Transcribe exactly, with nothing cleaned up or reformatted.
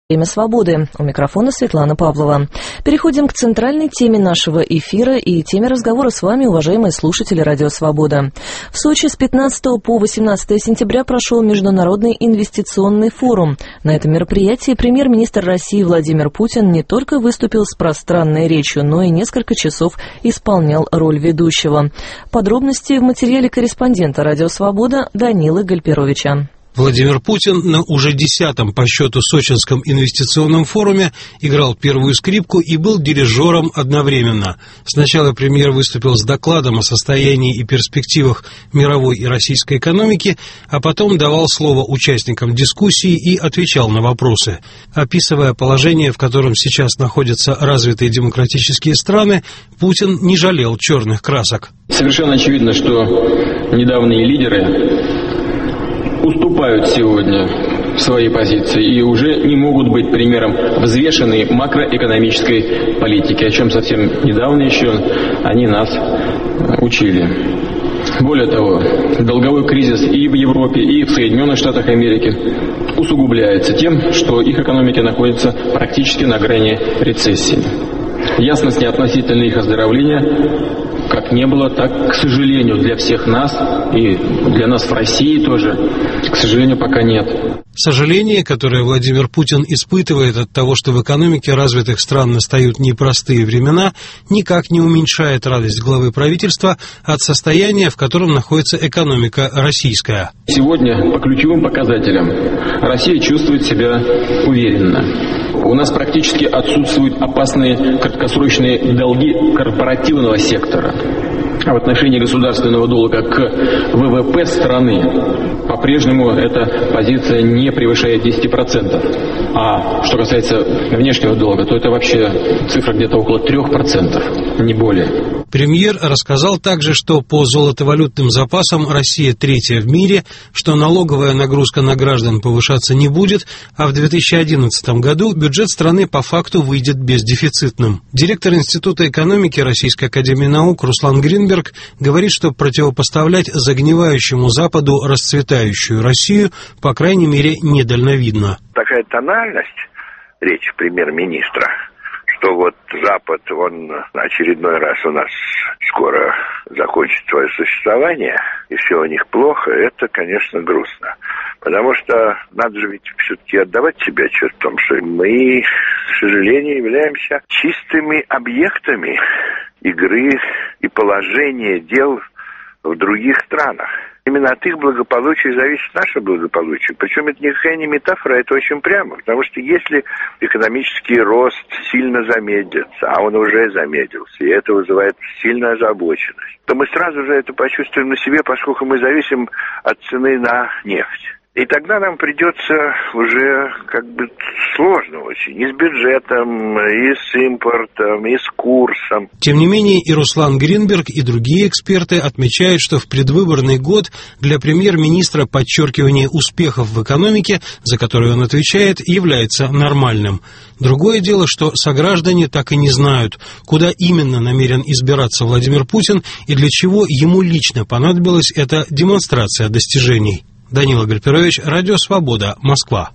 Время свободы. У микрофона Светлана Павлова. Переходим к центральной теме нашего эфира и теме разговора с вами, уважаемые слушатели Радио Свобода. В Сочи с пятнадцатого по восемнадцатое сентября прошел Международный инвестиционный форум. На этом мероприятии премьер-министр России Владимир Путин не только выступил с пространной речью, но и несколько часов исполнял роль ведущего. Подробности в материале корреспондента Радио Свобода Данилы Гальперовича. Владимир Путин на уже десятом по счету Сочинском инвестиционном форуме играл первую скрипку и был дирижером одновременно. Сначала премьер выступил с докладом о состоянии и перспективах мировой и российской экономики, а потом давал слово участникам дискуссии и отвечал на вопросы. Описывая положение, в котором сейчас находятся развитые демократические страны, Путин не жалел черных красок. Совершенно очевидно, что недавние лидеры уступают сегодня в своей позиции и уже не могут быть примером взвешенной макроэкономической политики, о чем совсем недавно еще они нас учили. Более того, долговой кризис и в Европе, и в Соединенных Штатах Америки усугубляется тем, что их экономики находятся практически на грани рецессии. Ясности относительно их оздоровления как не было, так, к сожалению, для всех нас и для нас в России тоже, к сожалению, пока нет. Сожаление, которое Владимир Путин испытывает от того, что в экономике развитых стран настают непростые времена, никак не уменьшает радость главы правительства от состояния, в котором находится экономика российская. Сегодня по ключевым показателям Россия чувствует себя уверенно. У нас практически отсутствуют опасные краткосрочные долги корпоративного сектора. А в отношении государственного долга к ВВП страны по-прежнему эта позиция не превышает десять процентов. А что касается внешнего долга, то это вообще цифра где-то около три процента, не более. Премьер рассказал также, что по золотовалютным запасам Россия третья в мире, что налоговая нагрузка на граждан повышаться не будет, а в две тысячи одиннадцатом году бюджет страны по факту выйдет бездефицитным. Директор Института экономики Российской академии наук Руслан Гринберг говорит, что противопоставлять загнивающему Западу расцветающую Россию, по крайней мере, недальновидно. Такая тональность речи премьер-министра, что вот Запад, он очередной раз у нас скоро закончит свое существование, и все у них плохо, это, конечно, грустно. Потому что надо же ведь все-таки отдавать себе отчет в том, что мы, к сожалению, являемся чистыми объектами игры и положения дел в других странах. Именно от их благополучия зависит наше благополучие. Причем это никакая не метафора, это очень прямо. Потому что если экономический рост сильно замедлится, а он уже замедлился, и это вызывает сильную озабоченность, то мы сразу же это почувствуем на себе, поскольку мы зависим от цены на нефть. И тогда нам придется уже как бы сложно очень, и с бюджетом, и с импортом, и с курсом. Тем не менее, и Руслан Гринберг, и другие эксперты отмечают, что в предвыборный год для премьер-министра подчеркивание успехов в экономике, за которые он отвечает, является нормальным. Другое дело, что сограждане так и не знают, куда именно намерен избираться Владимир Путин и для чего ему лично понадобилась эта демонстрация достижений. Данила Гальперович, Радио Свобода, Москва.